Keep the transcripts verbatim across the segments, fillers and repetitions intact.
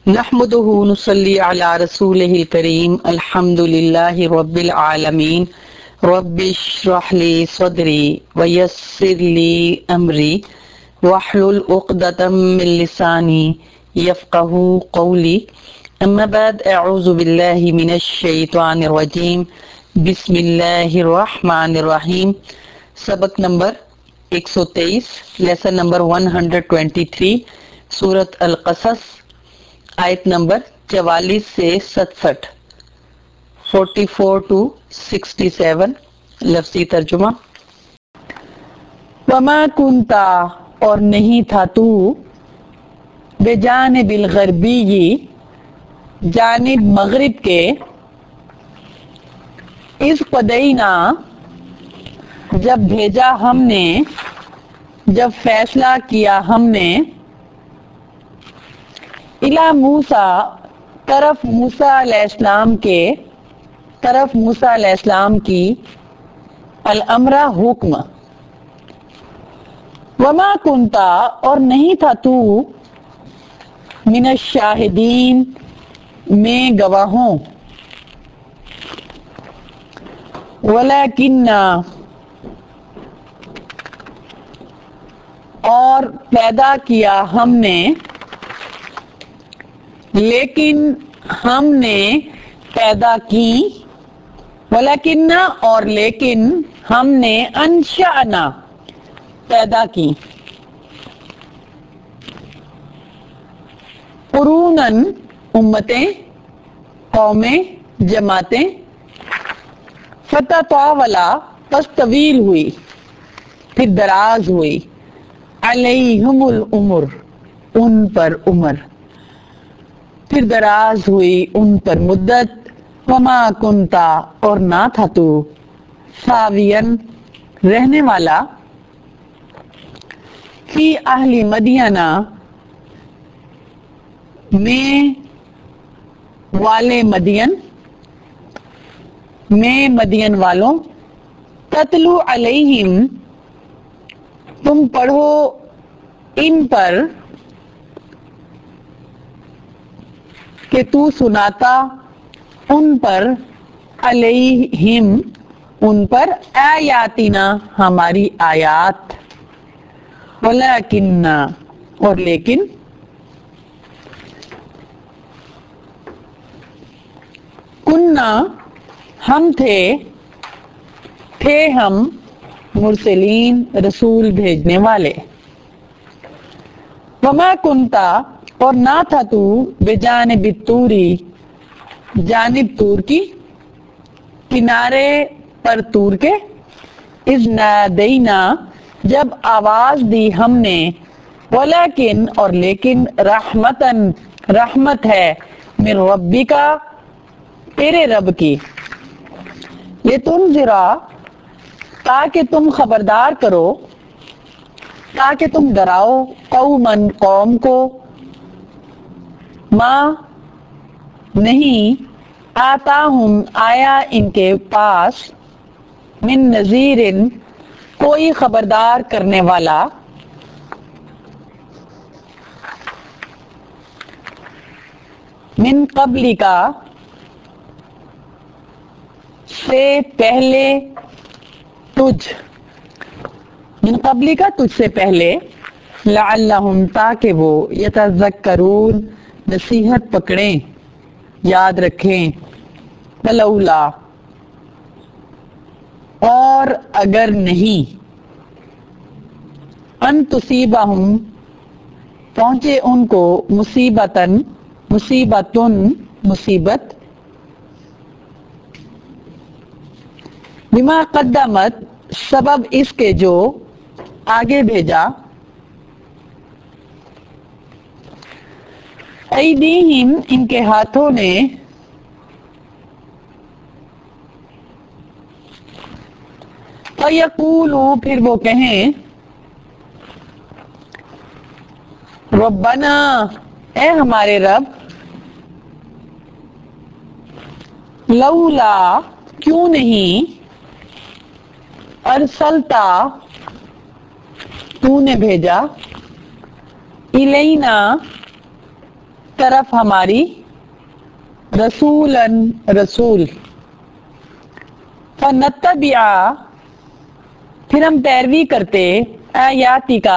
نحمده ونصلي على رسوله الكريم الحمد لله رب العالمين رب اشرح لي صدري ويسر لي أمري واحلل عقدة من لساني يفقهوا قولي أما بعد أعوذ بالله من الشيطان الرجيم بسم اللہ الرحمن الرحیم. سبق نمبر ایک سو تیئیس، لیسن نمبر ایک سو تیئیس، سورۃ القصص، آیت نمبر چوالیس سے ستسٹھ، forty four to sixty seven. لفظی ترجمہ: وما کنتا، اور نہیں تھا تو، بجانب الغربی، جانب مغرب کے، اس قدینا، جب بھیجا ہم نے، جب فیصلہ کیا ہم نے، الی موسیٰ، طرف موسیٰ علیہ السلام کے، طرف موسیٰ علیہ السلام کی، الامر، حکم. وما کنتا، اور نہیں تھا تو، من الشاہدین، میں گواہوں، ولیکن، اور پیدا کیا ہم نے، لیکن ہم نے پیدا کی، ولیکن، اور لیکن ہم نے، انشأنا، پیدا کی، قروناً، امتیں، قومیں، جماعتیں، فتطاولا، پس طویل ہوئی، پھر دراز ہوئی، علیہم العمر، ان پر عمر، پھر دراز ہوئی ان پر مدت. وما کنتا، اور نہ تھا تو، ثاویاً، رہنے والا، فی اہل مدینہ، میں والے مدین، میں مدین والوں، تتلو علیہم، تم پڑھو ان پر، کہ تو سناتا ان پر، علیہم، ان پر، آیاتنا، ہماری آیات، ولیکن، اور لیکن، کننا، ہم تھے، تھے ہم، مرسلین، رسول بھیجنے والے. وما کنتا، اور نہ تھا تو، بجانب الطوری، جانب طور کی، کنارے پر طور کے، اذ نادینا، جب آواز دی ہم نے، ولیکن، اور لیکن، رحمتاً، رحمت ہے، من ربک، تیرے رب کی، لتنذرا، تاکہ تم خبردار کرو، تاکہ تم ڈراؤ، قوماً، قوم کو، ما، نہیں، آتاہم، آیا ان کے پاس، من نذیر، کوئی خبردار کرنے والا، من قبلک، سے پہلے تجھ، من قبلک، تجھ سے پہلے، لعلہم، تاکہ وہ، یتذکرون، نصیحت پکڑیں، یاد رکھیں، فلولا، اور اگر نہیں، ان تصیبہم، پہنچے ان کو، مصیبتاً، مصیبتن، مصیبت، بما قدمت، سبب اس کے جو آگے بھیجا، ایدیہم، ان کے ہاتھوں نے، فیقولوا، پھر وہ کہیں، ربنا، اے ہمارے رب، لولا، کیوں نہیں، ارسلتا، تو نے بھیجا، الینا، طرف ہماری رسولن رسول فنتبع پھر ہم پیروی کرتے آیاتی کا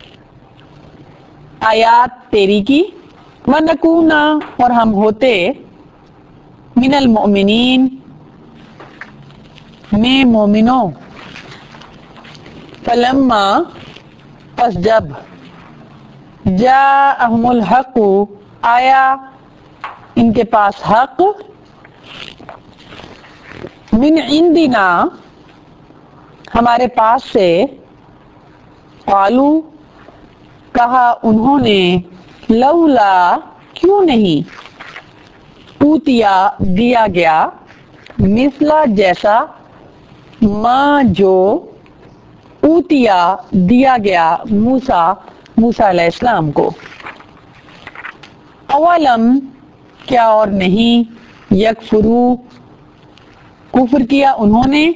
آیات تیری کی ونکون اور ہم ہوتے من المؤمنین میں مومنوں فلما پس جب جاءہم الحق آیا ان کے پاس حق من عندنا ہمارے پاس سے قالو کہا انہوں نے لولا کیوں نہیں اوتیا دیا گیا مثلا جیسا ما جو اوتیا دیا گیا موسیٰ موسیٰ علیہ السلام کو اولم کیا اور نہیں یکفرو کفر کیا انہوں نے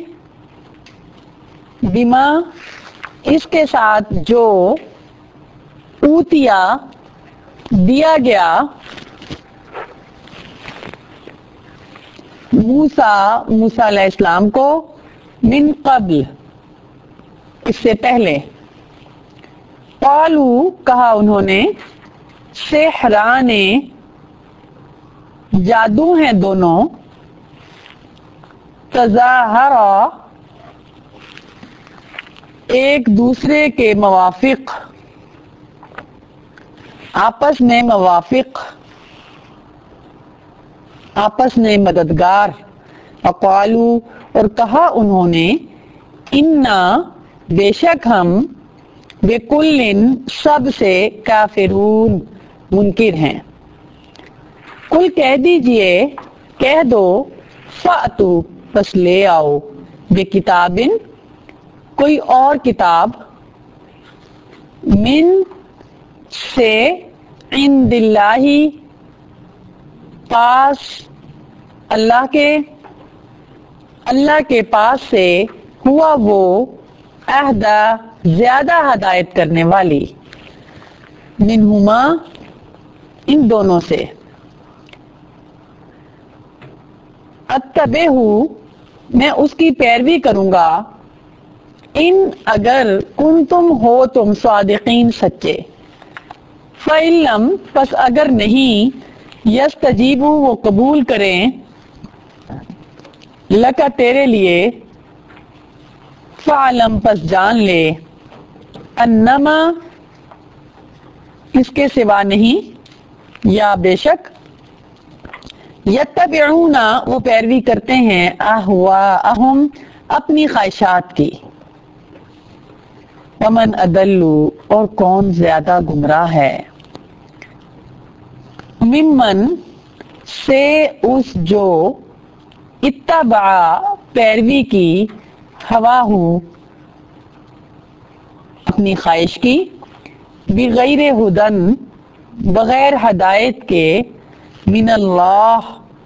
بما اس کے ساتھ جو اوتیا دیا گیا موسیٰ موسیٰ علیہ السلام کو من قبل اس سے پہلے قالو کہا انہوں نے سحران جادو ہیں دونوں تظاہرا ایک دوسرے کے موافق آپس میں موافق آپس میں مددگار وقالو اور کہا انہوں نے انا بے شک ہم بکل سب سے کافرون منکر ہیں کل کہہ دیجئے کہہ دو فاتو بس لے آؤ بے کتابن کوئی اور کتاب من سے عند اللہ پاس اللہ کے اللہ کے پاس سے ہوا وہ اہدا زیادہ ہدایت کرنے والی منہما ان دونوں سے اتبعہ میں اس کی پیروی کروں گا ان اگر کن تم ہو تم صادقین سچے فعلم پس اگر نہیں یستجیبو وہ قبول کریں لکا تیرے لیے فعلم پس جان لے انما اس کے سوا نہیں یا بے شک یتبعون وہ پیروی کرتے ہیں اہواءہم اپنی خواہشات کی ومن اضل اور کون زیادہ گمراہ ہے ممن سے اس جو اتبع پیروی کی ہواہ اپنی خواہش کی بغیر ہدن بغیر ہدایت کے من اللہ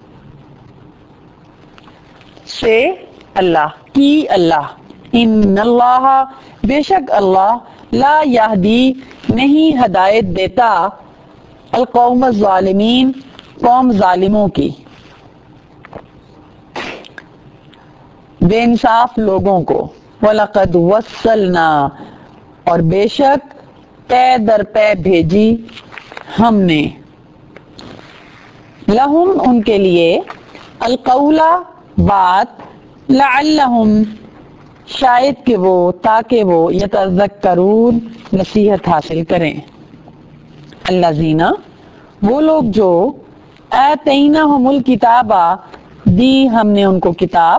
سے اللہ کی اللہ ان اللہ بے شک اللہ لا یہدی نہیں ہدایت دیتا القوم الظالمین قوم ظالموں کی بے انصاف لوگوں کو وَلَقَدْ وَصَّلْنَا اور بے شک پے در پے بھیجی ہم نے لہم ان کے لیے القولا بات لعلہم شاید کہ وہ تاکہ وہ یتذکرون نصیحت حاصل کریں الذین وہ لوگ جو آتیناہم الکتابہ دی ہم نے ان کو کتاب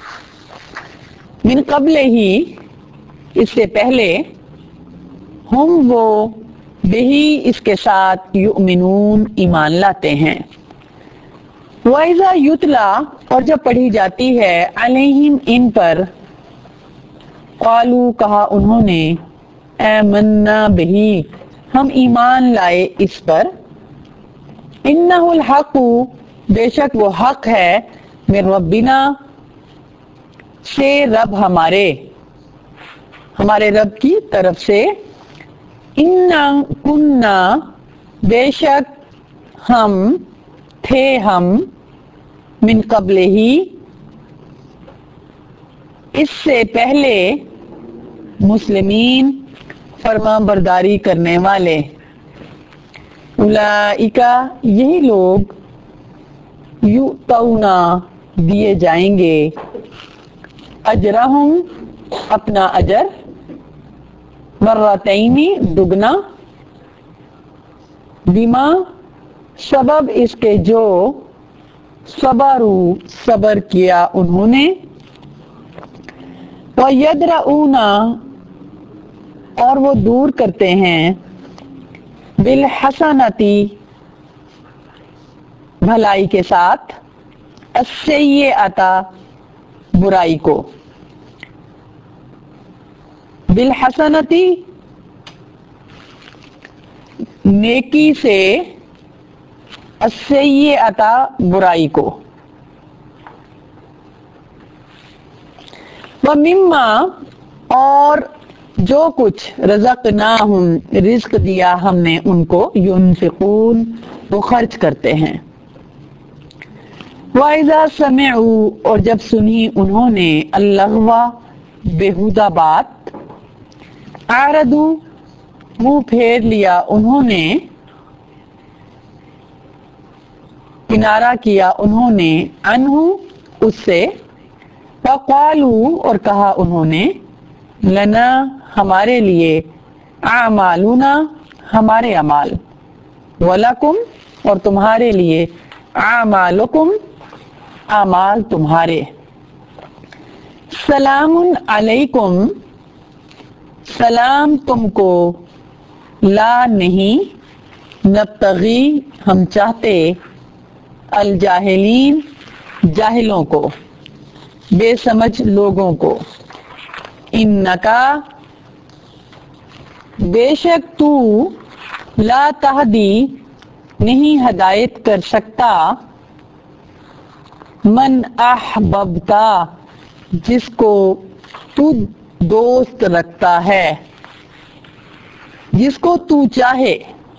من قبل ہی اس سے پہلے ہم وہ بہی اس کے ساتھ یؤمنون ایمان لاتے ہیں وَإِذَا يُتْلَى اور جب پڑھی جاتی ہے علیہم ان پر قالوا کہا انہوں نے آمنا بہی ہم ایمان لائے اس پر انہ الحق بے شک وہ حق ہے من ربنا سے رب ہمارے ہمارے رب کی طرف سے انا کننا بے شک ہم تھے ہم من قبل ہی اس سے پہلے مسلمین فرما برداری کرنے والے اولئک یہی لوگ یؤتون دیے جائیں گے اجرہم اپنا اجر مرتین دگنا بما سبب اس کے جو صبرو صبر کیا انہوں نے وَيَدْرَؤُونَ اور وہ دور کرتے ہیں بالحسنتی بھلائی کے ساتھ السیئۃ برائی کو بالحسنتی نیکی سے السیئۃ برائی کو وَمِمَّا اور جو کچھ رزقناہم رزق دیا ہم نے ان کو ينفقون وہ خرچ کرتے ہیں وَإِذَا سَمِعُوا اور جب سنی انہوں نے اللغو بیہودہ بات اعرضوا منہ پھیر لیا انہوں نے کنارہ کیا انہوں نے عنہ اس سے وقالوا اور کہا انہوں نے لنا ہمارے لیے اعمالنا ہمارے اعمال ولکم اور تمہارے لیے اعمالکم اعمال تمہارے سلام علیکم سلام تم کو لا نہیں نبتغی ہم چاہتے الجاہلین جاہلوں کو بے سمجھ لوگوں کو انکا بے شک تو لا تہدی نہیں ہدایت کر سکتا من احببتا جس کو تو دوست رکھتا ہے جس کو تو چاہے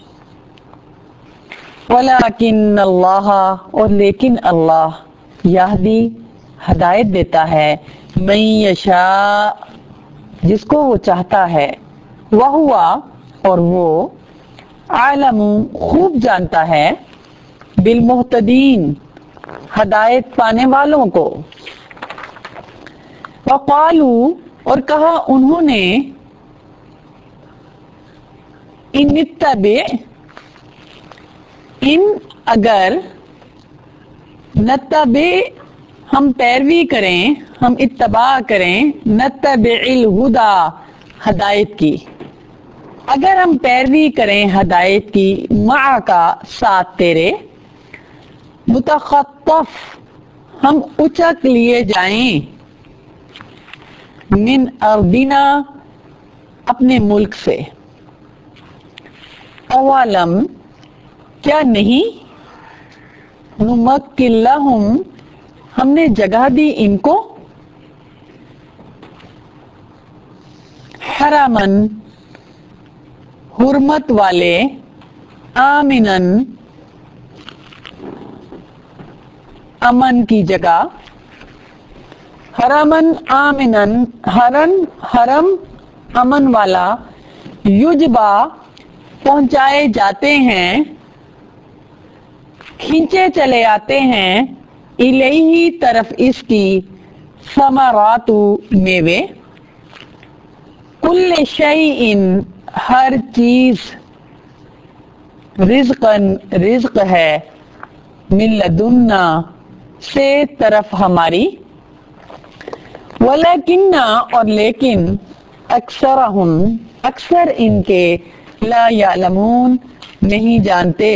ولیکن اللہ اور لیکن اللہ یہدی ہدایت دیتا ہے من یشاء جس کو وہ چاہتا ہے وہو اور وہ عالم خوب جانتا ہے بالمہتدین ہدایت پانے والوں کو وقالوا اور کہا انہوں نے ان اتبع ان اگر نتبع ہم پیروی کریں ہم اتباع کریں نتبع الہدی ہدایت کی اگر ہم پیروی کریں ہدایت کی مع کا ساتھ تیرے متخطف ہم اچک لیے جائیں من ارضنا اپنے ملک سے اولم کیا نہیں نمکن لہم ہم نے جگہ دی ان کو حرمن حرمت والے آمنن امن کی جگہ حرمن آمنن حرم حرم امن والا یجبا پہنچائے جاتے ہیں کھینچے چلے آتے ہیں الیہ طرف اس کی ثمرات میوے کل شیء ہر چیز رزقن رزق ہے من لدنا سے طرف ہماری ولیکن اور لیکن اکثرہم اکثر ان کے لا یعلمون نہیں جانتے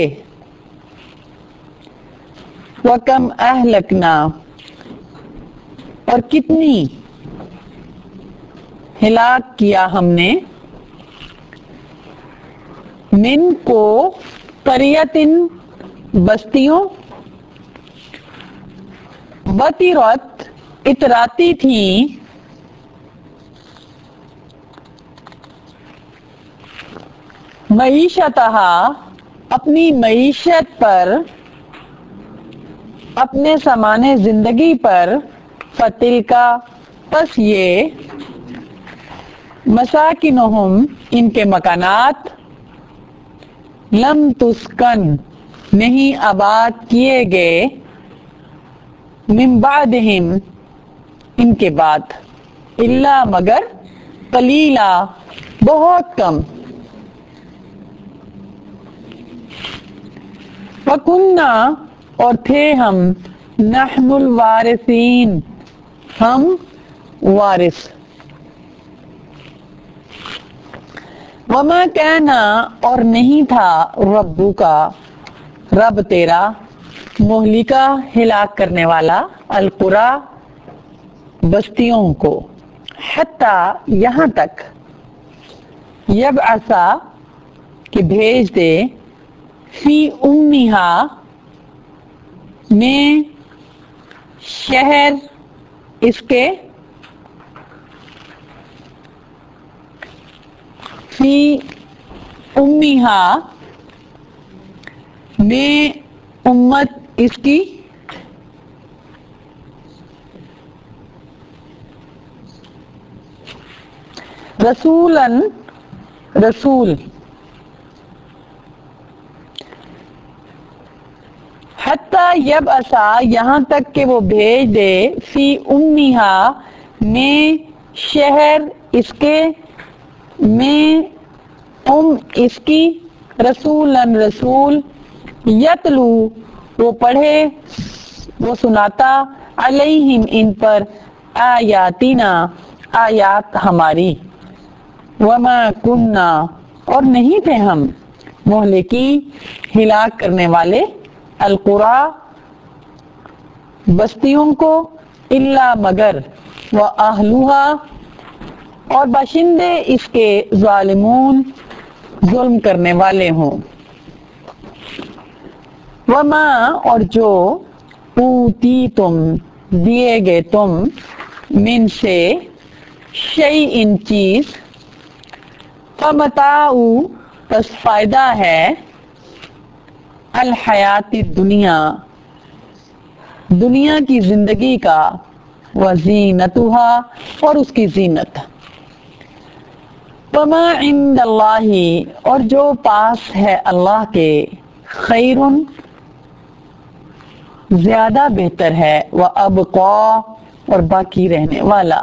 وَكَمْ أَهْلَكْنَا اور کتنی ہلاک کیا ہم نے من کو قریتن بستیوں بطرت اتراتی تھیں معیشتہا اپنی معیشت پر، اپنے سامان زندگی پر، فتلکا پس یہ، مساکنہم ان کے مکانات، لم تسکن نہیں آباد کیے گئے، من بعدہم ان کے بعد، الا مگر، قلیلا بہت کم، وَكُنَّا اور تھے ہم، نحن الوارثین ہم وارث، وما کان اور نہیں تھا، ربک رب تیرا، مہلکا ہلاک کرنے والا، القری بستیوں کو، حتی یہاں تک، یبعث کہ بھیج دے، فی امہا میں شہر اس کے، فی امہا میں امت اس کی، رسولاً رسول، حتی یبعث یہاں تک کہ وہ بھیج دے، فی امہا میں شہر اس کے، میں ام اس کی، رسولاً رسول، یتلو وہ پڑھے، وہ سناتا، علیہم ان پر، آیاتنا آیات ہماری، وما کننا اور نہیں تھے ہم، مہلکی ہلاک کرنے والے، القری بستیوں کو، الا مگر، واہلھا اور باشندے اس کے، ظالمون ظلم کرنے والے ہوں، وما اور جو، اوتیتم دیے گئے تم، من سے، شیئن چیز، فمتاع پس فائدہ ہے، الحیات الدنیا دنیا کی زندگی کا، وزینتها اور اس کی زینت، وما عند اللہ اور جو پاس ہے اللہ کے، خیر زیادہ بہتر ہے، وابقی اور باقی رہنے والا،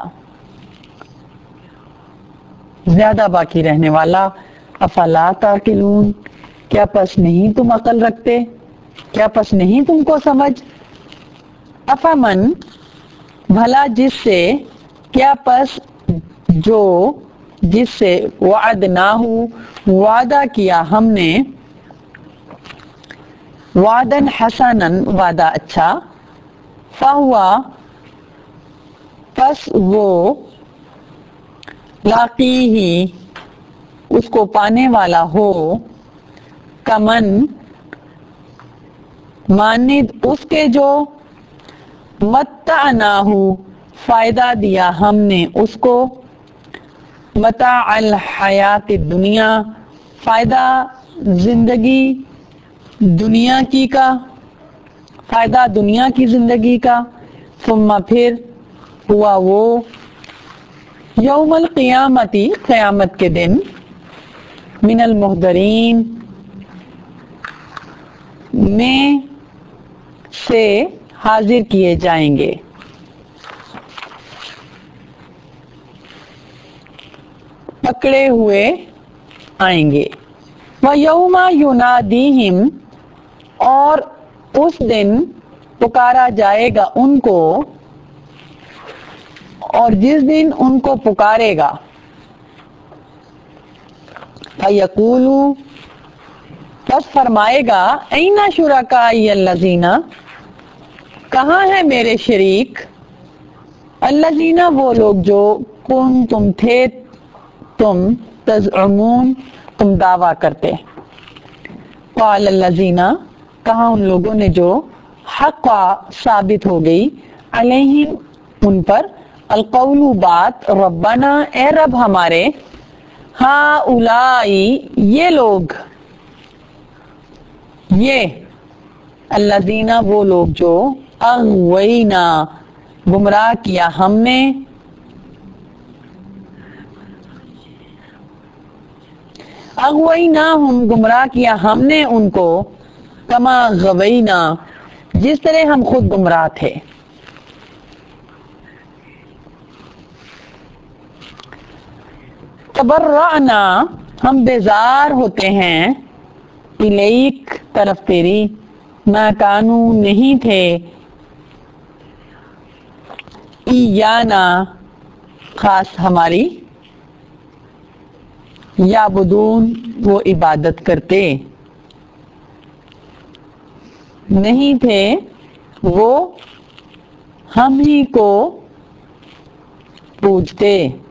زیادہ باقی رہنے والا، افلا تعقلون کیا پس نہیں تم عقل رکھتے، کیا پس نہیں تم کو سمجھ، افمن بھلا جس سے، کیا پس جو، جس سے، وعدناہ وعدہ کیا ہم نے، وعدن حسنا وعدہ اچھا، فہو پس وہ، لاقیہ اس کو پانے والا ہو، کمن مانند اس کے جو، متعناہ فائدہ دیا ہم نے اس کو، متاع الحیات الدنیا فائدہ زندگی دنیا کی کا، فائدہ دنیا کی زندگی کا، ثم پھر، ہوا وہ، یوم القیامتی قیامت کے دن، من المحضرین میں سے حاضر کیے جائیں گے، پکڑے ہوئے آئیں گے، وَيَوْمَ يُنَادِيهِمْ اور اس دن پکارا جائے گا ان کو، اور جس دن ان کو پکارے گا، فَيَقُولُ پس فرمائے گا، اَيْنَ شُرَكَائِيَ الَّذِينَ کہاں ہیں میرے شریک، الذین وہ لوگ جو، کنتم تھے تم، تزعمون تم دعویٰ کرتے، قال الذین کہا ان لوگوں نے جو، حق ثابت ہو گئی، علیہم ان پر، القول بات، ربنا اے رب ہمارے، ہؤلاء یہ لوگ، یہ الذین وہ لوگ جو اغوینا گمراہ کیا ہم نے، اغوینا ہم گمراہ کیا ہم نے ان کو، کما غوینا جس طرح ہم خود گمراہ تھے۔ تبرعنا ہم بیزار ہوتے ہیں، الیک طرف تیری، ما کانو نہیں تھے، ایانا خاص ہماری، یعبدون وہ عبادت کرتے نہیں تھے وہ ہم ہی کو پوجتے۔